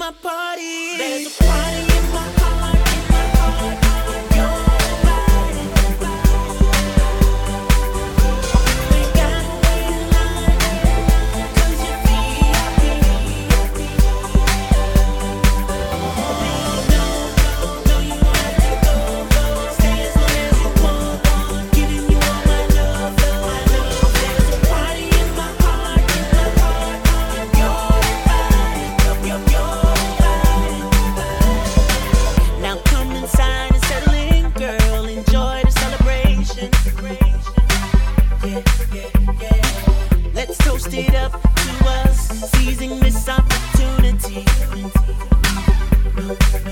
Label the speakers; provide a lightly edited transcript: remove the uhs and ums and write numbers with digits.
Speaker 1: my party. There's a party in my heart, in my heart. Your body. You ain't gotta wait in line, 'cause you're VIP. No, you don't have to go. Stay as long as you want. Giving you all my love. There's a party in my heart, in my heart. Your body, your body. Now come inside and settle in, girl. Enjoy the celebration. Yeah. Let's toast it up to us, seizing this opportunity. No,